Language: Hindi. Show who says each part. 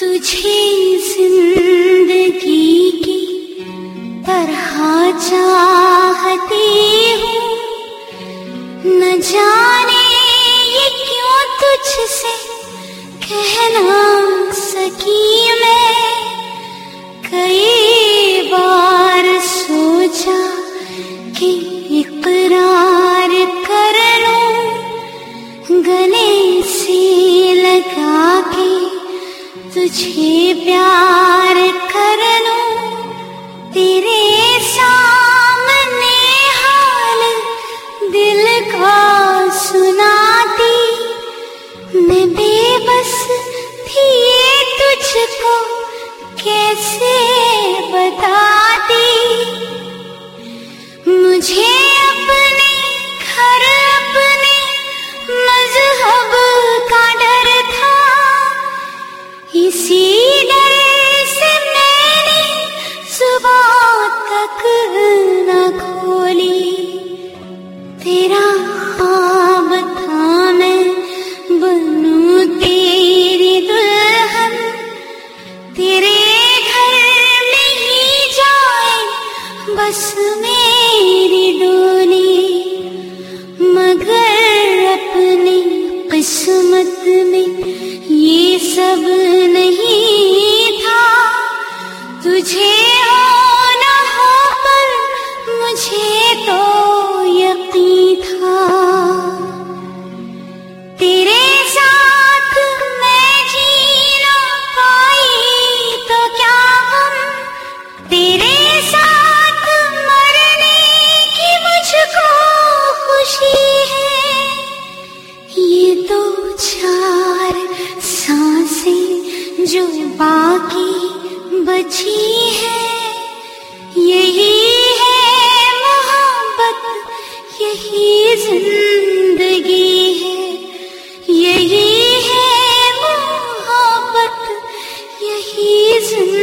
Speaker 1: तुझे जिंदगी की तरह चाहती हूँ, न जाने ये क्यों तुझसे कह ना सकी मैं। कई बार सोचा कि इकरार कर लूं, गले से लगा के तुझे प्यार कर लूं। तेरे सामने हाल दिल का सुनाती, मैं बेबस थी तुझको कैसे बताती। मुझे अपने घर अपने मजहब का डर था, इसी डर से मैंने सुबह तक न खोली। तेरा ख्वाब था मैं बनूं तेरी दुल्हन, तेरे घर में ही जाए बस मेरी डोली। मगर अपनी किस्मत में ये सब नहीं था, तुझे हो न हो पर मुझे तो यकीन था। तेरे साथ मैं जी ना पाई तो क्या गम, तेरे साथ मरने की मुझको खुशी है। ये दो चार सांसें जो बाकी बची है, यही है मोहब्बत, यही जिंदगी है। यही है मोहब्बत, यही जिंदगी।